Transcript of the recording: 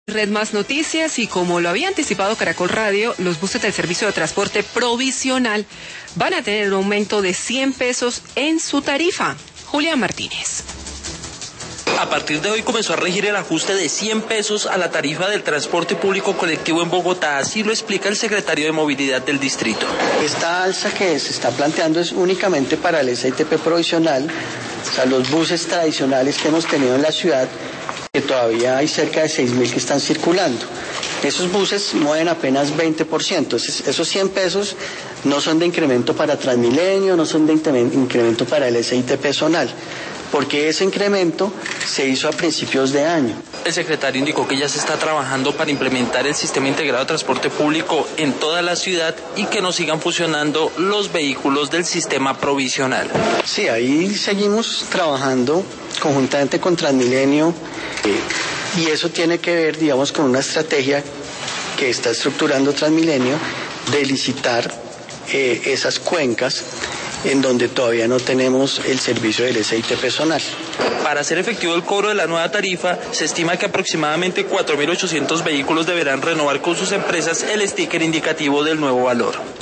Red Más Noticias, y como lo había anticipado Caracol Radio, los buses del servicio de transporte provisional van a tener un aumento de 100 pesos en su tarifa. Julián Martínez. A partir de hoy comenzó a regir el ajuste de 100 pesos a la tarifa del transporte público colectivo en Bogotá, así lo explica el secretario de Movilidad del distrito. Esta alza que se está planteando es únicamente para el SITP provisional, o sea, los buses tradicionales que hemos tenido en la ciudad, que todavía hay cerca de 6.000 que están circulando. Esos buses mueven apenas 20%, esos 100 pesos no son de incremento para Transmilenio, no son de incremento para el SITP zonal, porque ese incremento se hizo a principios de año. El secretario indicó que ya se está trabajando para implementar el sistema integrado de transporte público en toda la ciudad y que no sigan funcionando los vehículos del sistema provisional. Sí, ahí seguimos trabajando conjuntamente con Transmilenio y eso tiene que ver, digamos, con una estrategia que está estructurando Transmilenio de licitar esas cuencas en donde todavía no tenemos el servicio del SITP zonal. Para hacer efectivo el cobro de la nueva tarifa, se estima que aproximadamente 4.800 vehículos deberán renovar con sus empresas el sticker indicativo del nuevo valor.